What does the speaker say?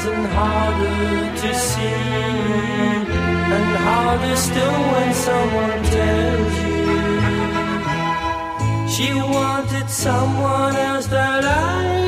eyes and harder to see, and harder still when someone tells you she wanted someone else that I